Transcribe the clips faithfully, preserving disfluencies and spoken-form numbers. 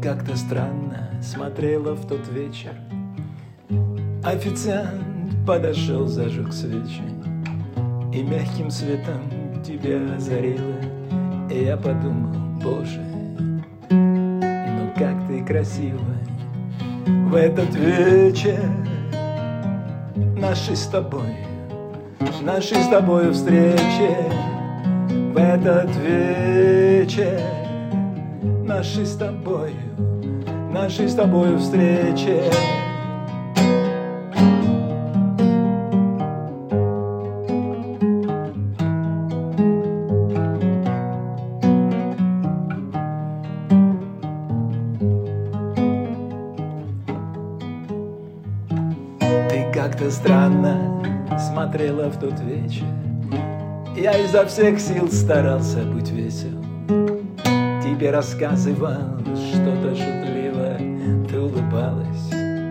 как-то странно смотрела в тот вечер. Официант подошел, зажег свечи и мягким светом тебя озарила. И я подумал, боже, ну как ты красива. В этот вечер нашей с тобой, нашей с тобою встречи. В этот вечер нашей с тобою, нашей с тобою встречи. Ты как-то странно смотрела в тот вечер. Я изо всех сил старался быть весел. Тебе рассказывал что-то шутливо, ты улыбалась,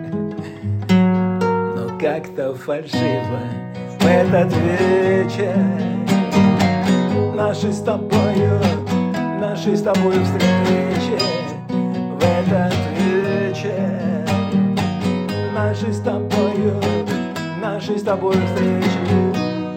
но как-то фальшиво. В этот вечер нашей с тобою, нашей с тобою встречи. В этот вечер нашей с тобою, нашей с тобою встречи.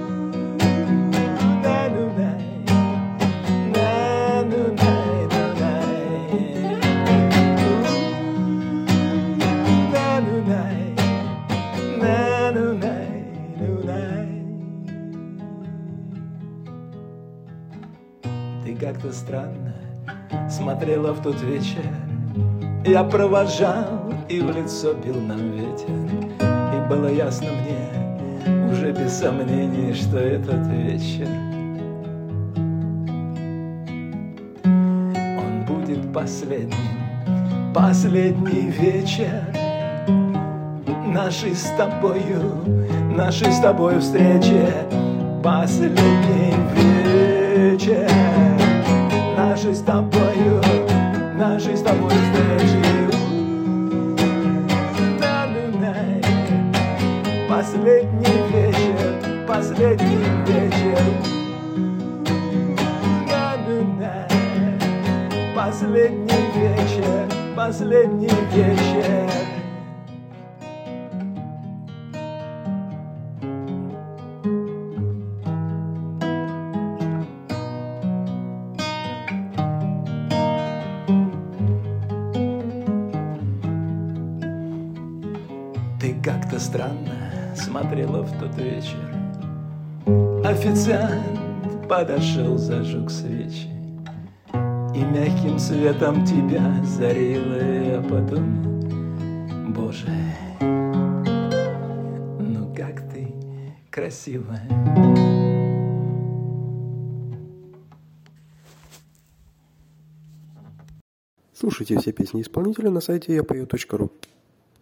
Ты как-то странно смотрела в тот вечер. Я провожал, и в лицо бил нам ветер. И было ясно мне, уже без сомнений, что этот вечер он будет последним, последний вечер нашей с тобою, нашей с тобою встречи. Последний вечер нашей с тобою, нашей с тобой встречи. Последний вечер, последний вечер. Последний вечер, последний вечер. Ты как-то странно смотрела в тот вечер. Официант подошел, зажег свечи и мягким светом тебя озарила. И я подумал, боже, ну как ты красивая. Слушайте все песни исполнителя на сайте я пою точка ру.